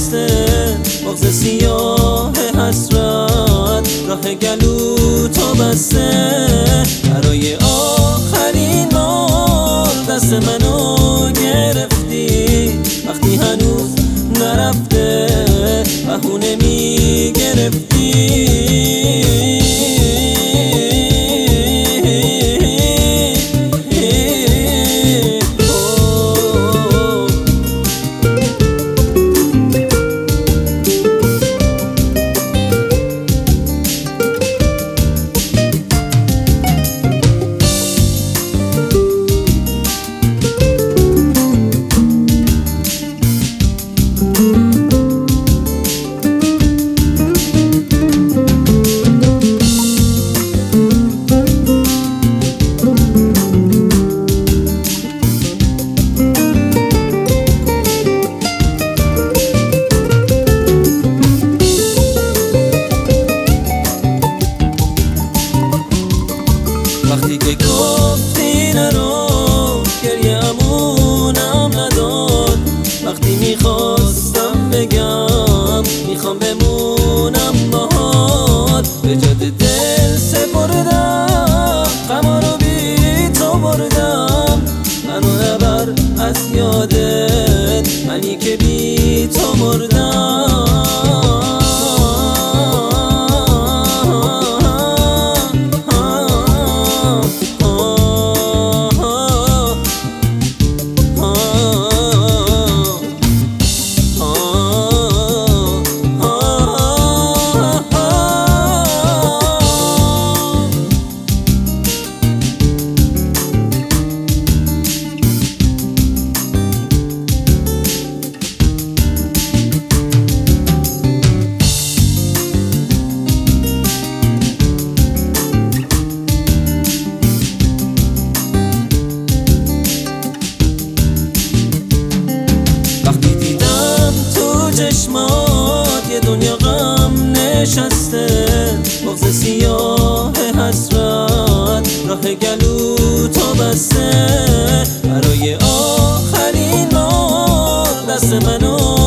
نشسته، مغز سیاه حسرت راه گلو تو بسته. برای آخرین بار دست منو گرفتی، وقتی هنوز نرفته بهونه میگرفتی. وقتی که گفتی نرو گریه‌مونم نداد، وقتی میخواستم بگم میخوام بمونم باهات، به جاده دل سپردم غما رو بی تو بردم. منو نبر از یادت، منی که بی تو مردم. وقتی دیدم تو چشمات یه دنیا غم نشسته، مغز سیاه حسرت راه گلو تو بسته. برای آخرین بار دست منو